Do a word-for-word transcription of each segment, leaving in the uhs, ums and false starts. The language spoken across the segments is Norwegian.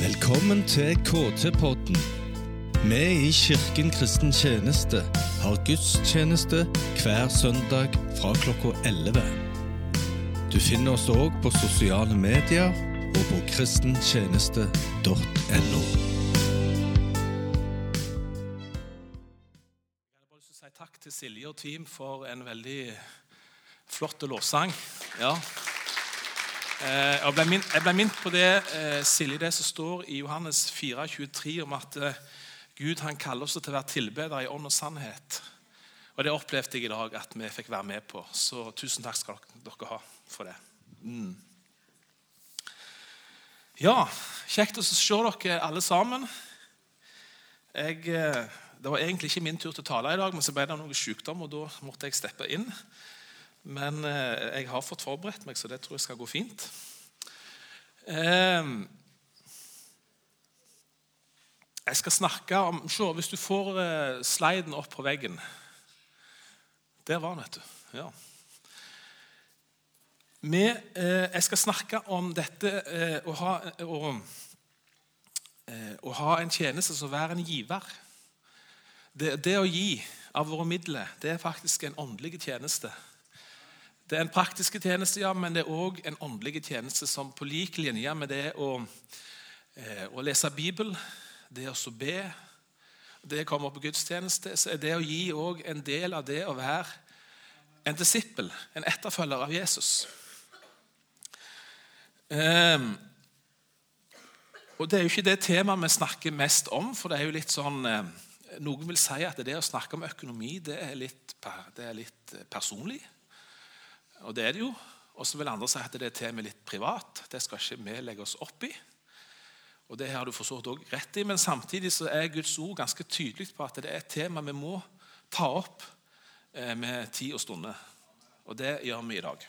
Velkommen til K T-podden. Vi i Kirken Kristen Tjeneste har gudstjeneste hver søndag fra klokka elleve. Du finner oss også på sosiale medier og på kristentjeneste punktum no. Jeg har bare lyst til å si takk til Silje og team for en veldig flott lovsang. Ja. Jeg ble minnet, jeg ble minnet på det, Silje, det som står i Johannes fire tjuetre om at Gud han kaller oss til å være tilbedere i ånd og sannhet. Og det opplevde jeg i dag at vi fikk være med på. Så tusen takk skal dere ha for det. Mm. Ja, kjekt å se dere alle sammen. Jeg, det var egentlig ikke min tur til å tale i dag, men så ble det noe sykdom, og da måtte jeg steppe inn. Men eh, jeg har fått forberedt meg, så det tror jeg skal gå fint. Eh, jeg skal snakke om, se, hvis du får eh, sliden opp på veggen. Der var den, vet du. Ja. Vi, eh, jeg skal snakke om dette eh, å, ha, å, eh, å ha en tjeneste som være en giver. Det, det å gi av våre midler, det er faktisk en åndelig tjeneste. Det er en praktisk tjeneste, ja, men det er også en åndelig tjeneste som på lik linje med det å, eh, å lese Bibel, det å be, det å komme på gudstjeneste, så er det å gi også en del av det å være en disippel, en etterfølger av Jesus. Eh, og det er jo ikke det temaet vi snakker mest om, for det er jo litt sånn, eh, noen vil si at det å snakke om økonomi, det er litt, det er litt personlig. Og det er det jo. Og så vil andre si at det er tema litt privat. Det skal ikke vi legge oss opp i. Og det har du forstått også rett i. Men samtidig så er Guds ord ganske tydelig på at det er et tema vi må ta opp med tid og stunder. Og det gjør vi i dag.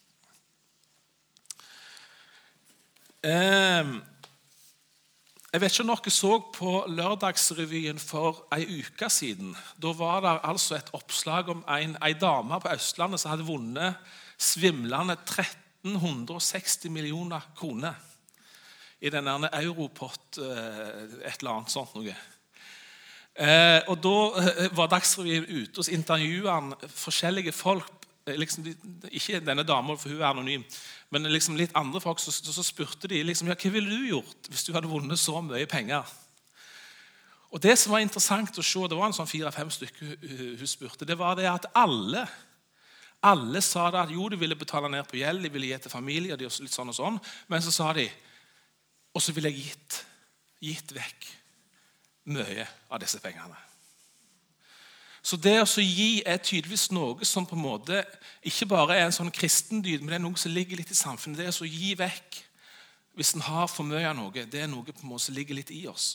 Jeg vet ikke om dere så på lørdagsrevyen for en uke siden. Da var det altså et oppslag om en, en dame på Østlandet som hadde vunnet svimlende tretten hundre og seksti millioner kroner i denne Europott, et eller annet sånt noe. Og da var Dagsrevyen ute og intervjuet han forskjellige folk, liksom, ikke denne damen, for hun er anonym, men liksom litt andre folk, så, så spurte de liksom, ja, hva ville du gjort hvis du hadde vunnet så mye penger? Og det som var interessant å se, det var en sånn fire-fem stykker hun spurte, det var det at alle, alle sa det at jo, de ville betale ned på gjeld, de ville gi til familie, og de litt sånn og sånn, men så sa de, og så ville jeg gitt, gitt vekk mye av disse pengene. Så det å gi er tydeligvis noe som på en måte ikke bare er en sånn kristendyd, men det er noe som ligger litt i samfunnet. Det å gi vekk, hvis en har for mye av noe, det er noe på en måte som ligger litt i oss.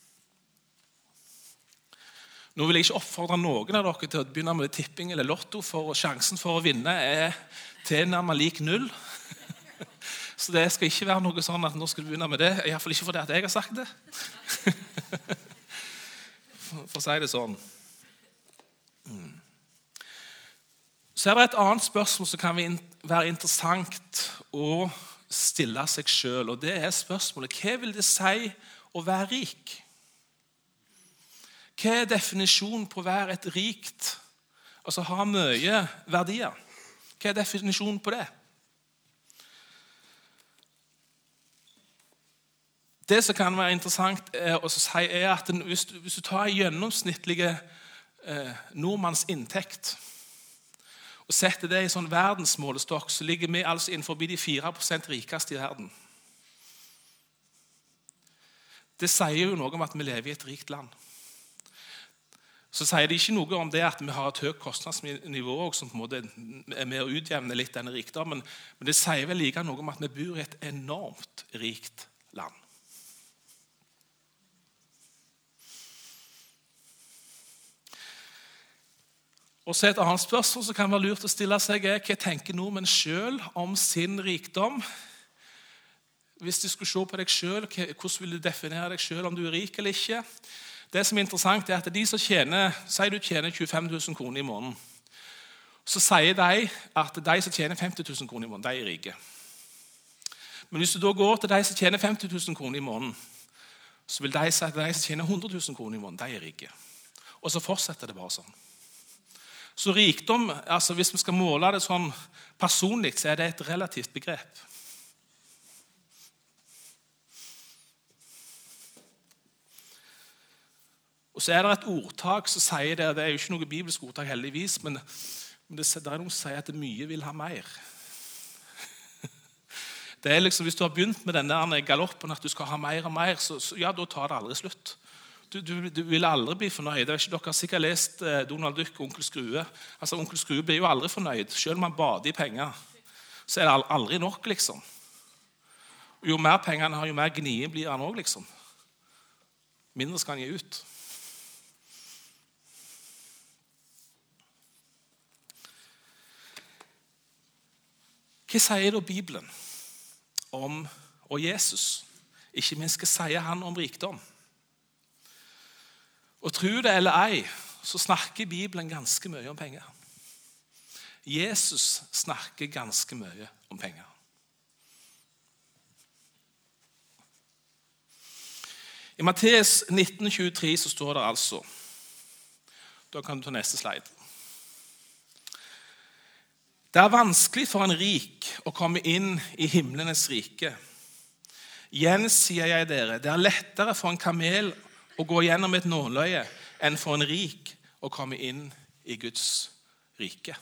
Nå vil jeg ikke oppfordre noen av dere til å begynne med tipping eller lotto, for sjansen for å vinne er tilnærmet lik null. Så det skal ikke være noe sånn at nå skal du begynne med det, i hvert fall ikke fordi at jeg har sagt det. For å si det sånn. Mm. Så er det et annet spørsmål som kan være interessant å stille seg selv, og det er spørsmålet, hva vil det si å være rik? Hva er definisjonen på å være et rikt, altså ha mye verdier? Hva er definisjonen på det? Det som kan være interessant å si er at hvis du, hvis du tar gjennomsnittlige eh, nordmanns inntekt og setter det i sånn verdensmålestokk, så ligger vi altså innenfor de fire prosent rikeste i verden. Det sier jo noe om at vi lever i et rikt land. Så sier det ikke noe om det at vi har et høyt kostnadsnivå som på en måte er med å utjevne litt denne rikdommen, men det sier vel like noe om at vi bor i et enormt rikt land. Og så et annet spørsmål som kan være lurt å stille seg er, hva tenker nordmenn selv om sin rikdom? Hvis du skulle se på deg selv, hvordan vil du definere deg selv om du er rik eller ikke? Det som er interessant er at de som tjener, sier du tjener tjuefem tusen kroner i måneden, så sier de at de som tjener femti tusen kroner i måneden, de er rike. Men hvis du da går til de som tjener femti tusen kroner i måneden, så vil de si at de som tjener hundre tusen kroner i måneden, de er rike. Og så fortsetter det bare sånn. Så rikdom, altså hvis vi skal måle det sånn personlig, så er det et relativt begrep. Og så er det et ordtak som sier det, det er jo ikke noe bibelsk ordtak heldigvis, men det er noen som sier at det mye vil ha mer. Det er liksom, hvis du har begynt med denne galoppen at du skal ha mer og mer, så, så ja, da tar det aldri slutt. Du, du, du vil aldri bli fornøyd. Dere har sikkert lest eh, Donald Duck og Onkel Skrue. Altså, Onkel Skrue blir jo aldri fornøyd. Selv om han bader i penger, så er det aldri nok, liksom. Og jo mer penger han har, jo mer gnien blir han også, liksom. Mindre skal han gi ut. Hva sier da Bibelen om og Jesus? Ikke minst hva sier han om rikdom? Og tro det eller ei, så snakker Bibelen ganske mye om penger. Jesus snakker ganske mye om penger. I Matteus nitten tjuetre så står det altså, da kan du ta neste slide. Det er vanskelig for en rik å komme inn i himlenes rike. Igjen sier jeg dere, det er lettere for en kamel å gå gjennom et nåløye enn for en rik å komme inn i Guds rike.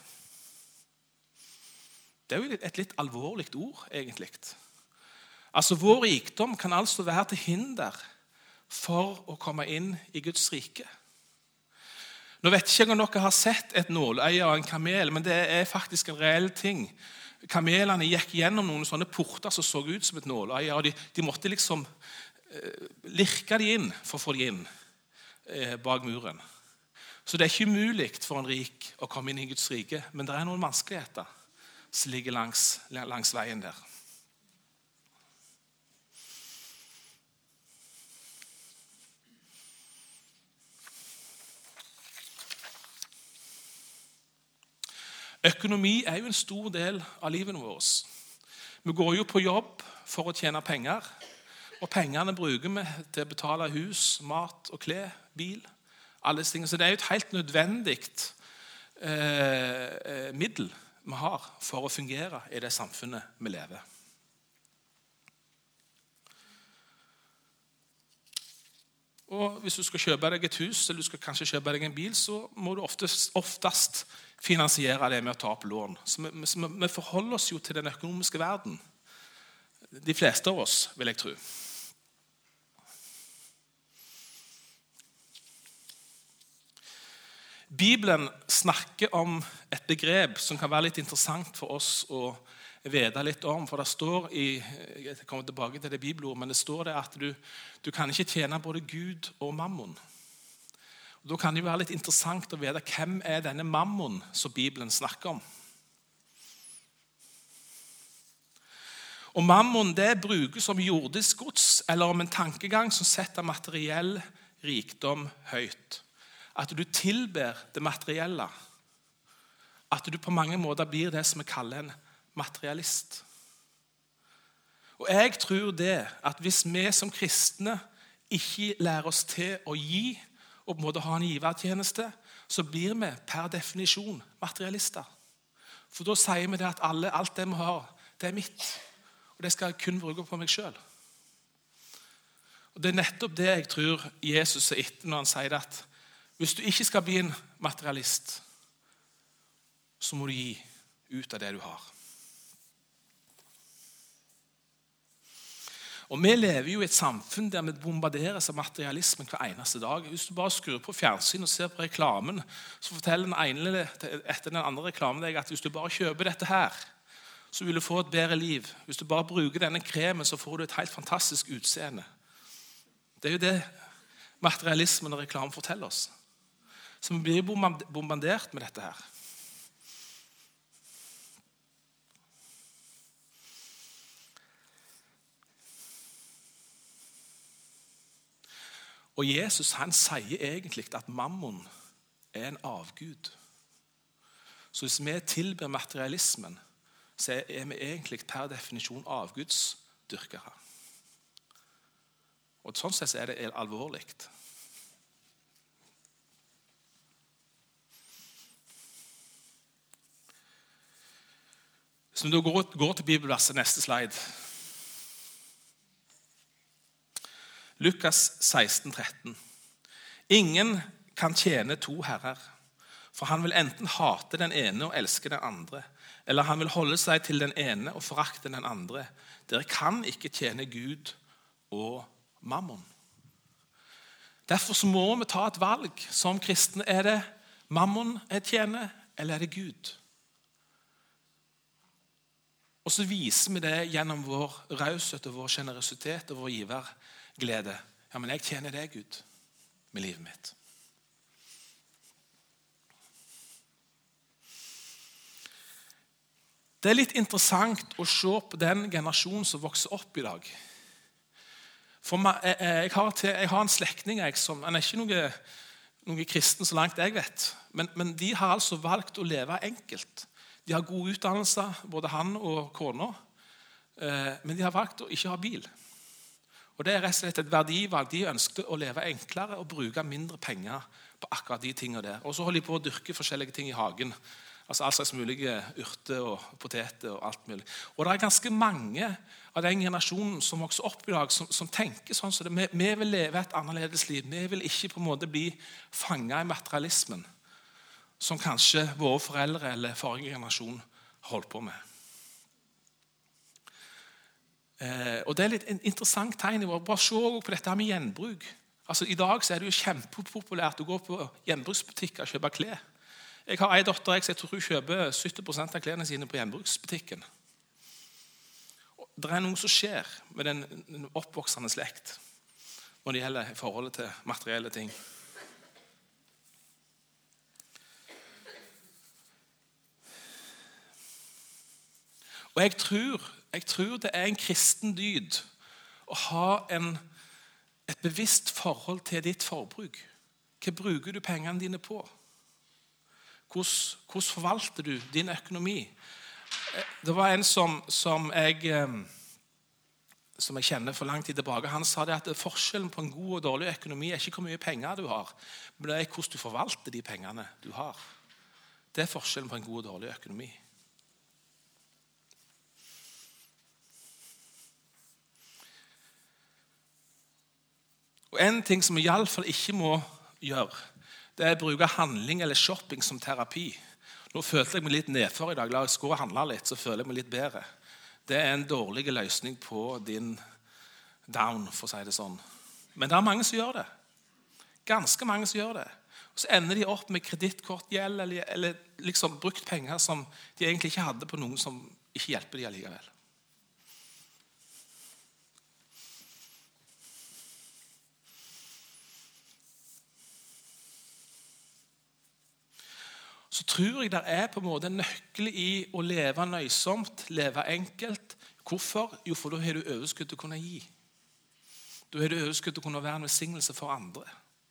Det er jo et litt alvorlig ord, egentlig. Altså, vår rikdom kan altså være til hinder for å komme inn i Guds rike. Nå vet jeg ikke om dere har sett et nåløye og en kamel, men det er faktisk en reell ting. Kamelene gikk gjennom noen sånne porter som så ut som et nåløye, og de, de måtte liksom eh, lirke de inn for å få de inn eh, bak muren. Så det er ikke umulig for en rik å komme inn i Guds rike, men det er noen vanskeligheter som ligger langs, langs veien der. Økonomi er jo en stor del av livet vårt. Vi går jo på jobb for å tjene penger, og pengene bruker vi til å betale hus, mat og klær, bil, alle disse tingene. Så det er jo et helt nødvendig eh, middel vi har for å fungere i det samfunnet vi lever. Og hvis du skal kjøpe deg et hus, eller du skal kanskje kjøpe deg en bil, så må du oftest, oftest finansiere det med å ta opp lån. Så vi, så vi forholder oss jo til den økonomiske verden. De fleste av oss, vil jeg tro. Bibelen snakker om et begrep som kan være litt interessant for oss å vite litt om, for det står i, jeg kommer tilbake til det bibelord, men det står det at du, du kan ikke tjene både Gud og mammon. Og da kan det jo være litt interessant å vite hvem er denne mammon som Bibelen snakker om. Og mammon det brukes som jordisk gods, eller om en tankegang som setter materiell rikdom høyt. At du tilber det materielle. At du på mange måter blir det som vi kaller en materialist. Og jeg tror det at hvis vi som kristne ikke lærer oss til å gi, og på en måte ha en givertjeneste, så blir vi per definisjon materialister. For da sier vi det at alle, alt det vi har, det er mitt. Og det skal jeg kun bruke på meg selv. Og det er nettopp det jeg tror Jesus er etter når han sier at hvis du ikke skal bli en materialist, så må du gi ut av det du har. Og vi lever jo i et samfunn der vi bombarderes av materialismen hver eneste dag. Hvis du bare skrur på fjernsyn og ser på reklamen, så forteller den ene etter den andre reklamen deg at hvis du bare kjøper dette her, så vil du få et bedre liv. Hvis du bare bruker denne kremen, så får du et helt fantastisk utseende. Det er jo det materialismen og reklamen forteller oss. Så vi blir bombardert med dette her. Og Jesus han sier egentlig at mammon er en avgud. Så hvis vi tilber materialismen, så er vi egentlig per definisjon avgudsdyrkere. Og sånn sett er det alvorlig. Så når du går, går til bibelverset, neste slide. Lukas seksten tretten. Ingen kan tjene to herrer, for han vil enten hate den ene og elske den andre, eller han vil holde seg til den ene og forakte den andre. Dere kan ikke tjene Gud og mammon. Derfor så må vi ta et valg som kristne. Er det mammon jeg tjener, eller er det Gud? Og så viser vi det gjennom vår raushet og vår generøsitet og vår giverglede. Ja, men jeg tjener deg, Gud, med livet mitt. Det er litt interessant å se på den generasjonen som vokser opp i dag. For jeg, jeg, har, til, jeg har en slektning, jeg, som han er ikke noe, noe kristen så langt jeg vet, men, men de har altså valgt å leve enkelt. De har god utdannelse, både han og kona, men de har valgt å ikke ha bil. Og det er rett og slett et verdivalg. De ønsket å leve enklere og bruke mindre penger på akkurat de tingene der. Og så holder de på å dyrke forskjellige ting i hagen. Altså all slags mulige urter og poteter og alt mulig. Og det er ganske mange av den generasjonen som vokser opp i dag, som, som tenker sånn som det. Vi, vi vil leve et annerledes liv. Vi vil ikke på en måte bli fanget i materialismen, som kanskje våre foreldre eller forrige generasjon holdt på med. Eh, og det er litt interessant tegn i vår. Bare se på dette med gjenbruk. Altså, i dag så er det jo kjempepopulært å gå på gjenbruksbutikker og kjøpe klær. Jeg har en datter jeg, så jeg tror hun kjøper sytti prosent av klærne sine på gjenbruksbutikken. Det er noe som skjer med den, den oppvoksende slekt når det gjelder forholdet til materielle ting. Og jeg tror, jeg tror det er en kristen dyd å ha en, et bevisst forhold til ditt forbruk. Hva bruker du pengene dine på? Hvordan, hvordan forvalter du din økonomi? Det var en som, som, jeg, som jeg kjenner for lang tid tilbake. Han sa det at forskjellen på en god og dårlig økonomi er ikke hvor mye penger du har, men det er hvordan du forvalter de pengene du har. Det er forskjellen på en god og dårlig økonomi. Og en ting som vi i alle fall ikke må gjøre, det er å bruke handling eller shopping som terapi. Nå følte jeg meg litt nedfor i dag. La oss gå og handle litt, så føler jeg meg litt bedre. Det er en dårlig løsning på din down, for å si det sånn. Men det er mange som gjør det. Ganske mange som gjør det. Og så ender de opp med kredittkortgjeld eller, eller liksom brukt penger som de egentlig ikke hadde på noen som ikke hjelper de allikevel. Så tror jeg det er på en måte en nøkkel i å leve nøysomt, leve enkelt. Hvorfor? Jo, for da har du overskudd til å kunne gi. Da har du overskudd til å kunne være en velsignelse for andre.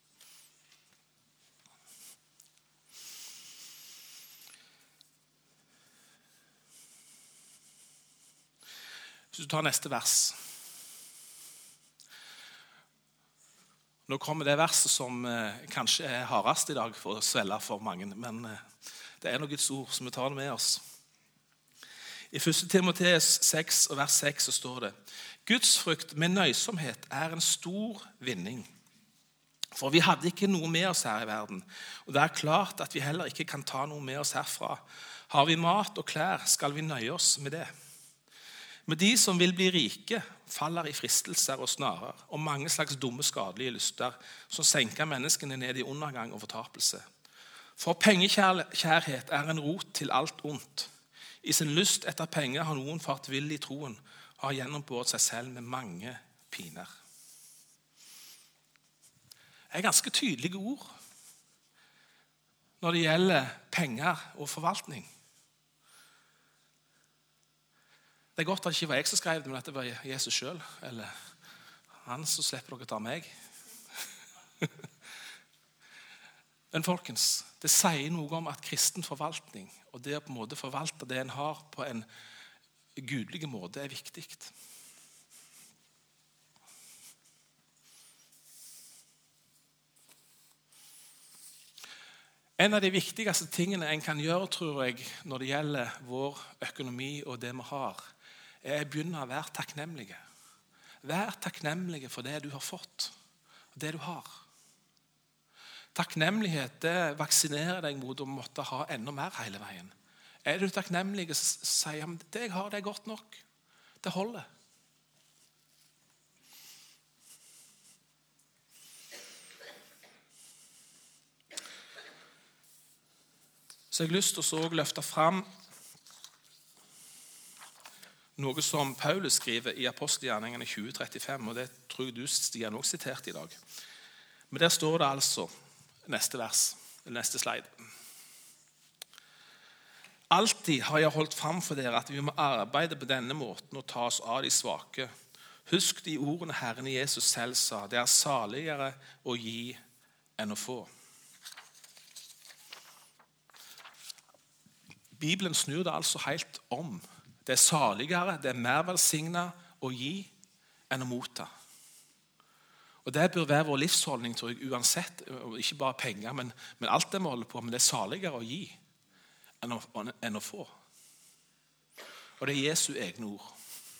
Hvis du tar neste vers. Nå kommer det verset som eh, kanskje er hardest i dag for å svelge for mange, men eh, det er noe Guds ord som vi tar det med oss. I første Timoteus seks og vers seks så står det: Guds frukt med nøysomhet er en stor vinning. For vi hadde ikke noe med oss her i verden, og det er klart at vi heller ikke kan ta noe med oss herfra. Har vi mat og klær, skal vi nøye oss med det. Men de som vil bli rike, faller i fristelser og snarer, og mange slags dumme, skadelige lyster, som senker menneskene ned i undergang og fortapelse. For pengekjærlighet er en rot til alt ondt. I sin lyst etter penger har noen fart vill i troen, og har gjennombåret seg selv med mange piner. Det er ganske tydelige ord når det gjelder penger og forvaltning. Det er godt at det ikke var jeg som skrev det, men at det var Jesus selv, eller han, så slipper dere ta meg. Men folkens, det sier noe om at kristen forvaltning, og det å på en måte forvalte det en har på en gudelig måte, er viktig. En av de viktigste tingene en kan gjøre, tror jeg, når det gjelder vår økonomi og det vi har, er å begynne å være takknemlige. Vær takknemlige for det du har fått, og det du har. Takknemlighet det vaksinerer deg mot å måtte ha enda mer hele veien. Er du takknemlig og sier at det jeg har, det er godt nok. Det holder. Så jeg har lyst til å løfte fram noe som Paulus skriver i Apostelgjerningene tjue trettifem, og det tror jeg du, Stian, også siterte i dag. Men der står det altså, neste vers, neste slide. Alltid har jeg holdt fram for dere at vi må arbeide på denne måten og ta oss av de svake. Husk de ordene Herren Jesus selv sa, det er saligere å gi enn å få. Bibelen snur det altså helt om. Det er saligere, det er mer velsignet å gi enn å motta. Og det bør være vår livsholdning, tror jeg, uansett, ikke bare penger, men, men alt det vi holder på, men det er saligere å gi enn å, enn å få. Og det er Jesu egne ord.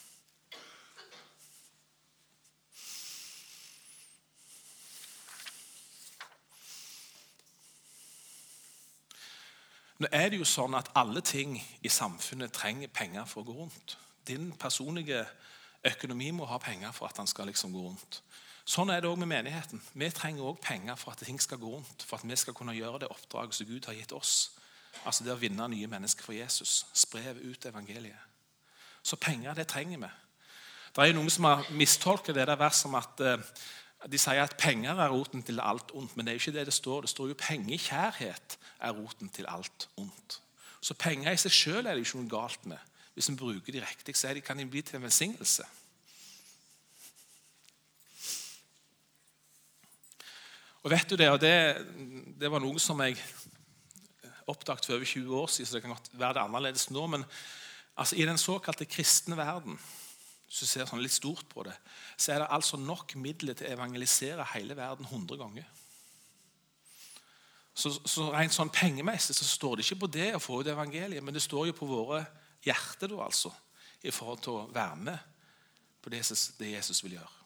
Nå er det jo sånn at alle ting i samfunnet trenger penger for å gå rundt. Din personlige økonomi må ha penger for at den skal liksom gå rundt. Sånn er det også med menigheten. Vi trenger også penger for at ting skal gå rundt, for at vi skal kunne gjøre det oppdraget som Gud har gitt oss. Altså det å vinne nye mennesker for Jesus, spre ut evangeliet. Så penger, det trenger vi. Det er jo noen som har mistolket det der vers som at eh, de sier at penger er roten til alt ondt, men det er jo ikke det det står. Det står jo pengekjærhet er roten til alt ondt. Så penger i seg selv er det jo ikke noe galt med. Hvis vi bruker de riktig, så kan de bli til en velsignelse. Og vet du det, og det, det var noe som jeg oppdaget for over tjue år siden, så det kan godt være det annerledes nå, men altså, i den såkalte kristne verden, hvis du ser sånn litt stort på det, så er det altså nok midler til å evangelisere hele verden hundre ganger. Så, så rent sånn pengemessig så står det ikke på det å få ut evangeliet, men det står jo på våre hjerter da altså, i forhold til å være med på det, det Jesus vil gjøre.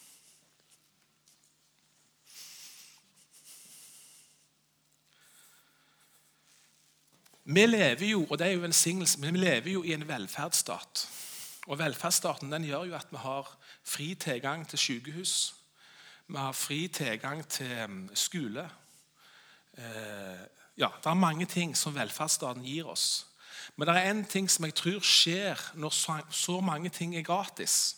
Vi lever jo, og det er jo en signelse, men vi lever jo i en velferdsstat. Og velferdsstaten den gjør jo at vi har fri tilgang til sykehus, vi har fri tilgang til skole. Eh, ja, det er mange ting som velferdsstaten gir oss. Men det er en ting som jeg tror skjer når så, så mange ting er gratis,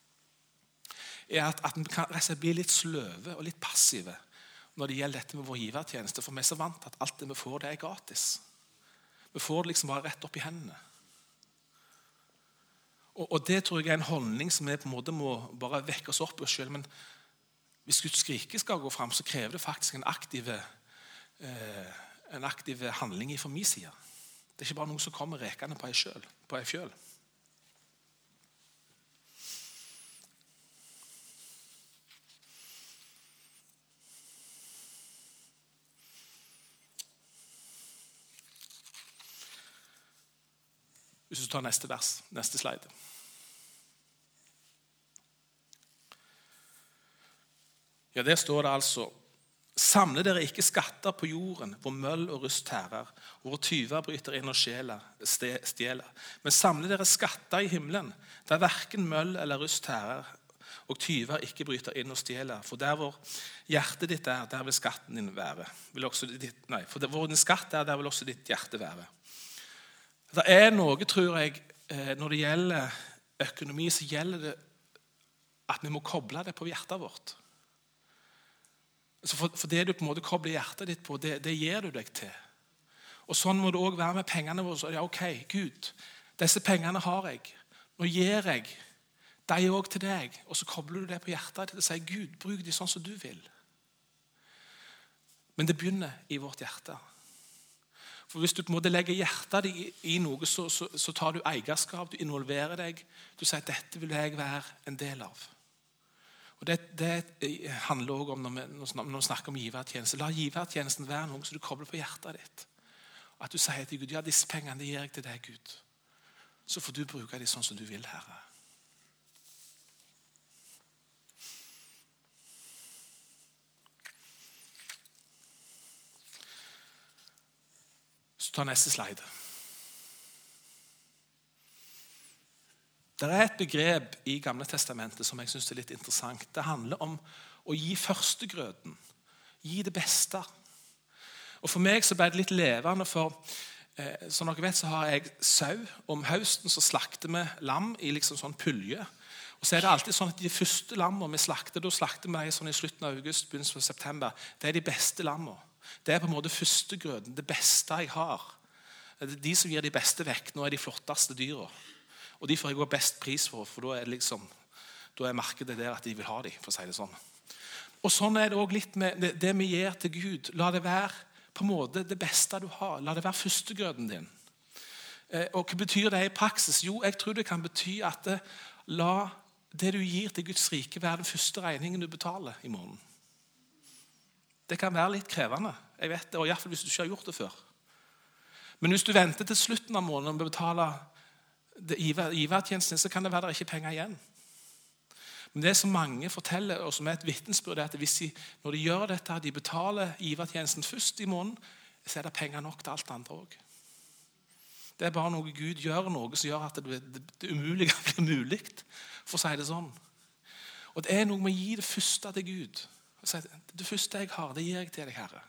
er at, at vi kan bli litt sløve og litt passive når det gjelder dette med vår givertjeneste, for vi er så vant til at alt det vi får, det er gratis. Vi får det liksom bare rett opp i hendene. Og, og det tror jeg er en holdning som vi på en måte må bare vekke oss opp i oss selv. Men hvis Guds rike skal gå frem, så krever det faktisk en aktiv, eh, en aktiv handling fra min side. Det er ikke bare noe som kommer rekende på en selv, på en fjøl. Hvis du tar neste vers, neste slide. Ja, der står det altså: samle dere ikke skatter på jorden, hvor møll og rust tærer, hvor tyver bryter inn og stjeler. Men samle dere skatter i himmelen, der hverken møll eller rust tærer, og tyver ikke bryter inn og stjeler. For der hvor hjertet ditt er, der vil skatten din være. Vil også ditt, nei, for der hvor din skatt er, der vil også ditt hjerte være. Det er noe, tror jeg, når det gjelder økonomi, så gjelder det at vi må koble det på hjertet vårt. For, for det du på en måte kobler hjertet ditt på, det, det gir du deg til. Og sånn må det også være med pengene våre. Så, ja, ok, Gud, disse pengene har jeg. Nå gir jeg deg også til deg. Og så kobler du det på hjertet ditt og sier, Gud, bruk de sånn som du vil. Men det begynner i vårt hjerte. For hvis du på en måte legger hjertet ditt i, i noe, så, så, så tar du eierskap, du involverer deg. Du sier, dette vil jeg være en del av. Og Det, det handler også om når vi, når vi snakker om givertjeneste. La givertjenesten være noe som du kobler på hjertet ditt. At du sier til Gud, ja, disse pengene gir jeg til deg, Gud. Så får du bruke dem sånn som du vil, Herre. Så ta neste slide. Det er et begrep i Gamle testamentet som jeg synes er litt interessant. Det handler om å gi førstegrøten. Gi det beste. Og For meg så ble det litt levende, for eh, som dere vet så har jeg sau. Om høsten så slakter vi lam i liksom sånn pulje. Og så er det alltid sånn at de første lammene vi slakter, da slakter vi de sånn i slutten av august, begynnelsen av september. Det er de beste lammene. Det er på en måte førstegrøten, det beste jeg har. De som gir de beste vekk, nå er de flotteste dyra. Og de får jeg også best pris for, for da er, liksom, da er markedet der at de vil ha dem, for å si det sånn. Og sånn er det også litt med det, det vi gir til Gud. La det være på en måte det beste du har. La det være førstegrøten din. Eh, og hva betyr det i praksis? Jo, jeg tror det kan bety at det, la det du gir til Guds rike være den første regningen du betaler i måneden. Det kan være litt krevende, jeg vet det, og i hvert fall hvis du ikke har gjort det før. Men hvis du venter til slutten av måneden og betaler givertjenesten, så kan det være der ikke penger igjen. Men det som mange forteller, og som er et vitnesbyrd, er at hvis de, når de gjør dette, de betaler givertjenesten først i måneden, så er det penger nok til alt andre også. Det er bare noe Gud gjør, noe som gjør at det, det, det umulige blir mulig, for å si det sånn. Og det er noe med å gi det første til Gud. Og si, det første jeg har, det gir jeg til deg, Herre.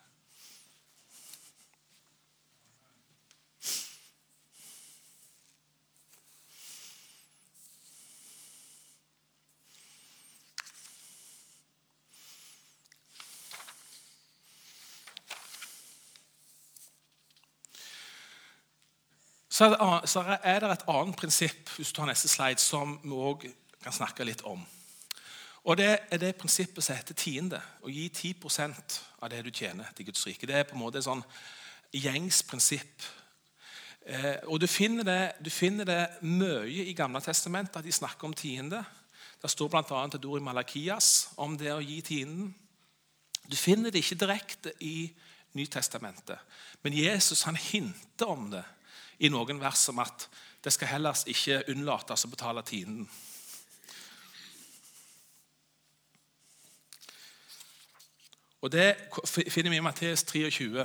Så er det et annet prinsipp, hvis du tar neste slide, som vi også kan snakke litt om. Og det er det prinsippet som heter tiende. Å gi ti prosent av det du tjener til Guds rike. Det er på en måte et sånn gjengs prinsipp. Eh, og du finner, det, du finner det mye i Gamle testamentet at de snakker om tiende. Det står blant annet et ord i Malakias om det å gi tienden. Du finner det ikke direkte i Nytestamentet. Men Jesus han hinter om det i noen vers om at det skal heller ikke unnlates å betale tienden. Og det finner vi i Matteus tjuetre.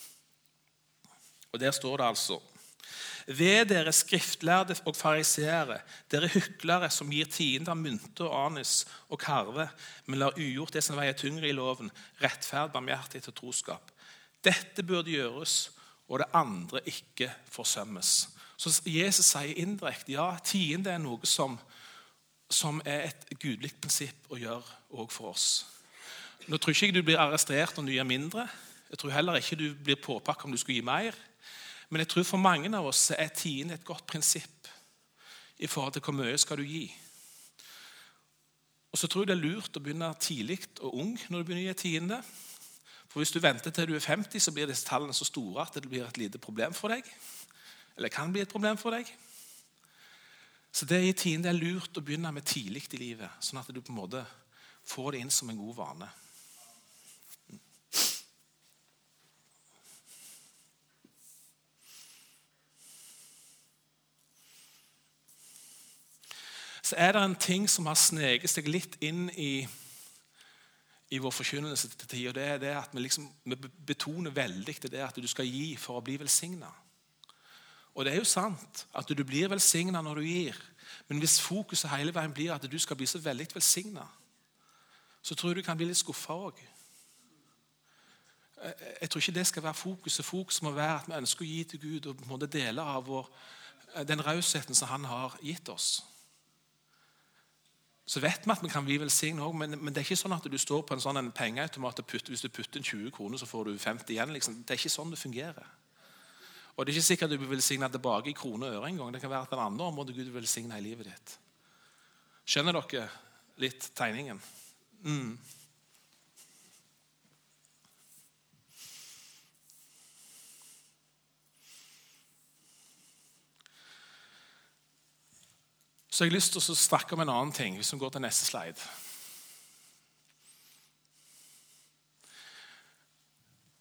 Og der står det altså: Ved dere skriftlærde og fariseere, dere hyklere som gir tiende av mynte og anis og karve, men lar ugjort det som veier tyngre i loven, rettferd, barmhjertighet og troskap. Dette burde gjøres, og det andre ikke forsømmes. Så Jesus sier indirekte, ja, tiende er noe som, som er et gudelig prinsipp å gjøre også for oss. Nå tror ikke jeg du blir arrestert når du gir mindre. Jeg tror heller ikke du blir påpakket om du skal gi mer. Men jeg tror for mange av oss er tiende et godt prinsipp i forhold til hvor mye skal du gi. Og så tror jeg det er lurt å begynne tidlig og ung når du begynner å gi tiende. For hvis du venter til du er femti, så blir disse tallene så store at det blir et lite problem for deg. Eller kan bli et problem for deg. Så det i tiende er lurt å begynne med tidlig i livet, sånn at du på en måte får det inn som en god vane. Så er det en ting som har sneget seg litt inn i i vår forkynnelse til tid, og det er det at vi, liksom, vi betoner veldig det at du skal gi for å bli velsignet. Og det er jo sant at du blir velsignet når du gir, men hvis fokuset hele veien blir at du skal bli så veldig velsignet, så tror jeg du kan bli litt skuffet også. Jeg tror ikke det skal være fokuset. Fokuset må være at vi ønsker å gi til Gud og på en måte dele av vår, den rausheten som han har gitt oss. Så vet vi at vi kan bli velsignet også, men, men det er ikke sånn at du står på en sånn en pengeautomat og putter, hvis du putter inn tjue kroner, så får du femti igjen. Liksom. Det er ikke sånn det fungerer. Og det er ikke sikkert at du blir velsignet tilbake i kroner og øre en gang. Det kan være at den andre området Gud vil velsigne i livet ditt. Skjønner dere litt tegningen? Mm. Så jeg har lyst til å snakke om en annen ting, hvis vi går til neste slide.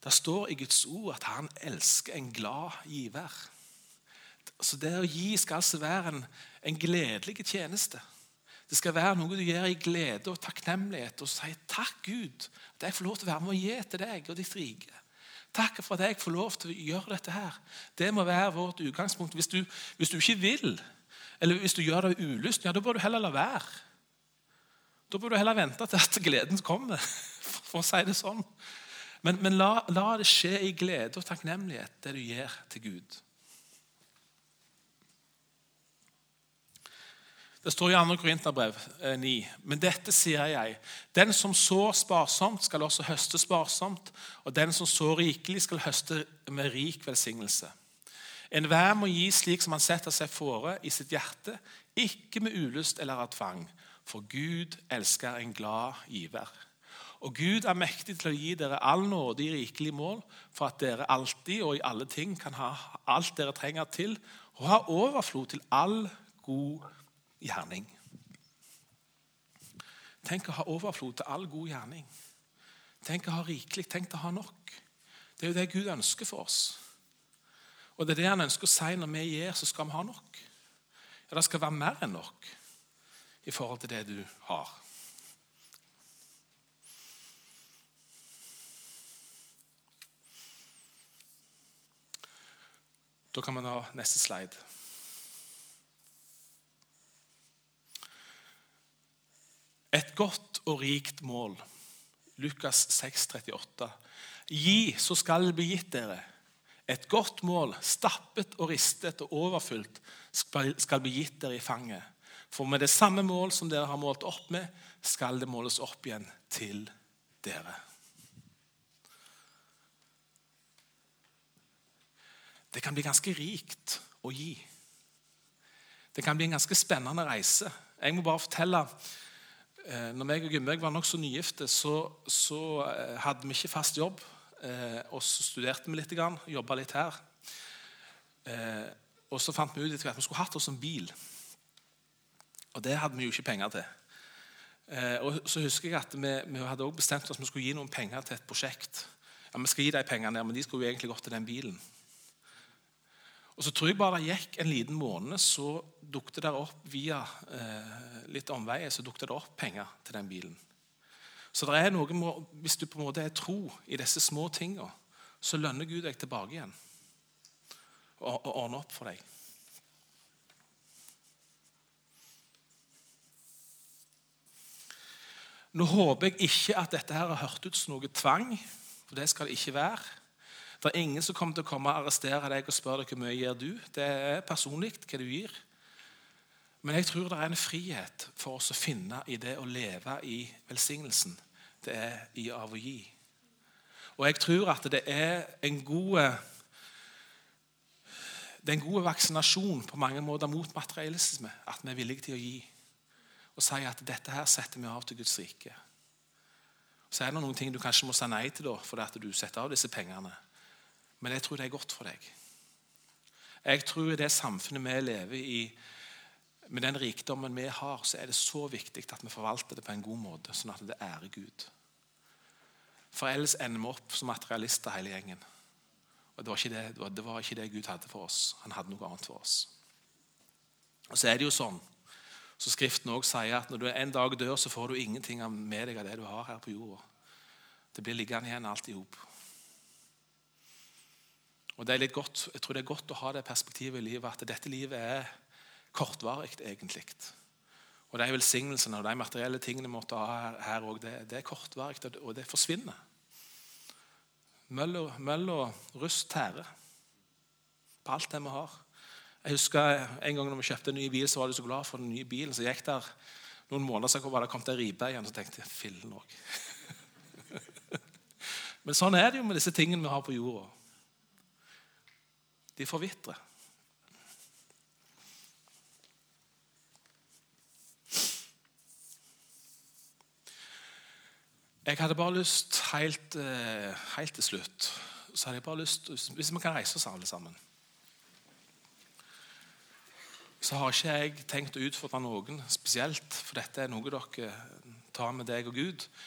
Det står i Guds ord at han elsker en glad giver. Så det å gi skal altså være en, en gledelig tjeneste. Det skal være noe du gjør i glede og takknemlighet og sier takk Gud, at jeg får lov til å være med og gi til deg og ditt rike. Takk for at jeg får lov til å gjøre dette her. Det må være vårt utgangspunkt. Hvis du, hvis du ikke vil, eller hvis du gjør det av ulyst, ja, da bør du heller la være. Da bør du heller vente til at gleden kommer, for å si det sånn. Men, men la, la det skje i glede og takknemlighet, det du gjør til Gud. Det står i andre Korinterbrev ni. Men dette sier jeg. Den som sår sparsomt skal også høste sparsomt, og den som sår rikelig skal høste med rik velsignelse. Enhver må gi slik som han setter seg fore i sitt hjerte, ikke med ulyst eller av tvang, for Gud elsker en glad giver. Og Gud er mektig til å gi dere all nåde i rikelig mål, for at dere alltid og i alle ting kan ha alt dere trenger til, og ha overflod til all god gjerning. Tenk å ha overflod til all god gjerning. Tenk å ha rikelig, tenk å ha nok. Det er jo det Gud ønsker for oss. Og det er det han ønsker å si når vi gir, så skal vi ha nok. Ja, det skal være mer enn nok i forhold til det du har. Da kan man ha neste slide. Et godt og rikt mål. Lukas seks trettiåtte. Gi, så skal det bli gitt dere. Et godt mål, stappet og ristet og overfylt, skal bli gitt dere i fanget. For med det samme mål som dere har målt opp med, skal det måles opp igjen til dere. Det kan bli ganske rikt å gi. Det kan bli en ganske spennende reise. Jeg må bare fortelle. Når jeg og Gunnveig var nok så nygifte, så, så hadde vi ikke fast jobb. Og så studerte vi litt, jobbet litt her. Og så fant vi ut at vi skulle hatt oss en bil. Og det hadde vi jo ikke penger til. Og så husker jeg at vi, vi hadde også bestemt oss at vi skulle gi noen penger til et prosjekt. Ja, vi skal gi de pengene, men de skulle jo egentlig gått til den bilen. Og så tror jeg bare det gikk en liten måned, så dukte det opp via eh, litt omveier, så dukte det opp penger til den bilen. Så det er noe, hvis du på en måte er tro i disse små tingene, så lønner Gud deg tilbake igjen og, og ordner opp for deg. Nå håper jeg ikke at dette her har hørt ut som noe tvang, for det skal det ikke være. Det er ingen som kommer til å komme og arrestere deg og spørre deg hvor mye gir du. Det er personlig hva du gir. Men jeg tror det er en frihet for oss å finne i det å leve i velsignelsen. Det er i av å gi. Og jeg tror at det er en god, det er en god vaksinasjon på mange måter mot materialisme, at vi er villige til å gi. Og si at dette her setter vi av til Guds rike. Så er det noen ting du kanskje må si nei til da, for at du setter av disse pengene. Men jeg tror det er godt for deg. Jeg tror i det samfunnet vi lever i, med den rikdommen vi har, så er det så viktig at vi forvalter det på en god måte, sånn at det ærer Gud. For ellers ender vi opp som materialister hele gjengen. Og det var, ikke det, det var ikke det Gud hadde for oss. Han hadde noe annet for oss. Og så er det jo sånn, så Skriften også sier at når du en dag dør, så får du ingenting med deg av det du har her på jorda. Det blir liggende igjen alt i hop. Og det er litt godt, jeg tror det er godt å ha det perspektivet i livet, at dette livet er kortvarigt egentlig. Og de velsignelsene og de materielle tingene vi måtte ha her, her også, det, det er kortvarigt, og det forsvinner. Møll og, møll og rust tære på alt det vi har. Jeg husker en gang når vi kjøpte en ny bil, så var du så glad for den nye bilen, så gikk der noen måneder, så var det kommet en ribe igjen, så tenkte jeg, fillen også. Men sånn er det jo med disse tingene vi har på jorda. De forvitrer. Jeg hadde bare lyst helt, helt til slutt, så hadde jeg bare lyst, hvis vi kan reise oss alle sammen, så har ikke jeg tenkt å utfordre noen spesielt, for dette er noe dere tar med deg og Gud.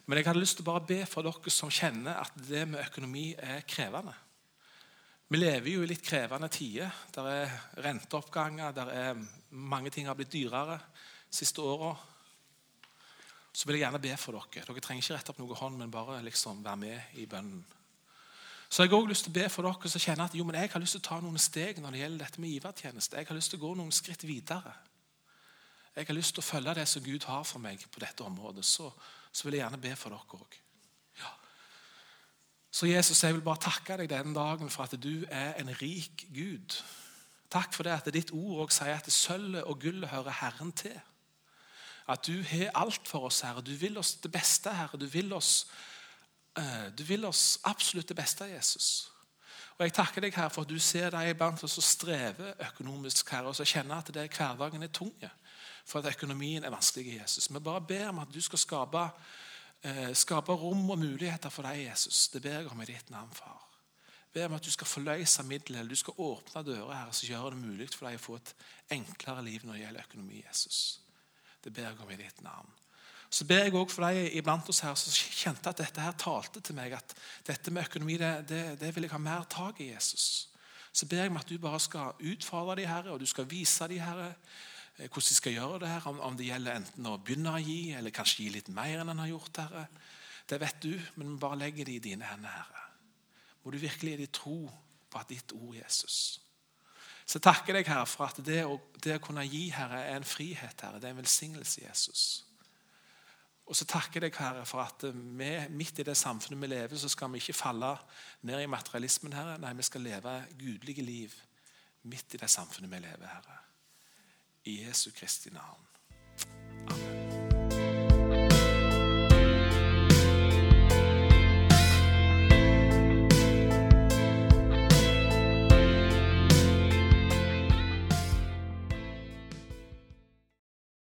Men jeg hadde lyst til å bare be for dere som kjenner at det med økonomi er krevende. Vi lever jo i litt krevende tider. Der er renteoppganger, der er mange ting har blitt dyrere siste året. Så vil jeg gjerne be for dere. Dere trenger ikke rette opp noe hånd, men bare liksom være med i bønnen. Så jeg har også lyst til å be for dere som kjenner at jo, men jeg har lyst til å ta noen steg når det gjelder dette med givertjeneste. Jeg har lyst til å gå noen skritt videre. Jeg har lyst til å følge det som Gud har for meg på dette området. Så, så vil jeg gjerne be for dere også. Ja. Så Jesus, jeg vil bare takke deg denne dagen for at du er en rik Gud. Takk for det at ditt ord også sier at sølvet og gullet hører Herren til. At du har alt for oss, Herre. Du vil oss det beste, Herre. Du vil oss, uh, du vil oss absolutt det beste, Jesus. Og jeg takker deg, Herre, for at du ser deg iblant og så strever økonomisk, Herre, og så kjenner at det, hverdagen er tunge, for at økonomien er vanskelig, Jesus. Vi bare ber om at du skal skape, uh, skape rom og muligheter for deg, Jesus. Det ber jeg om i ditt navn, far. Jeg ber om at du skal forløse midler, eller du skal åpne dører, Herre, så gjør det mulig for deg å få et enklere liv når det gjelder økonomi, Jesus. Det ber jeg om i ditt navn. Så ber jeg også for deg iblant oss her som kjente at dette her talte til meg, at dette med økonomi, det, det, det vil jeg ha mer tag i, Jesus. Så ber jeg om at du bare skal utfordre de Herre, og du skal vise de Herre hvordan de skal gjøre det her, om, om det gjelder enten å begynne å gi, eller kanskje gi litt mer enn han har gjort, Herre. Det vet du, men vi bare legger det i dine hender, Herre. Må du virkelig gi deg tro på at ditt ord, Jesus. Så jeg takker deg, Herre, for at det å, det å kunne gi, Herre, er en frihet, Herre. Det er en velsignelse, Jesus. Og så takker jeg deg, Herre, for at vi, midt i det samfunnet vi lever, så skal vi ikke falle ned i materialismen, Herre. Nei, vi skal leve gudelige liv midt i det samfunnet vi lever, Herre. I Jesu Kristi navn. Amen.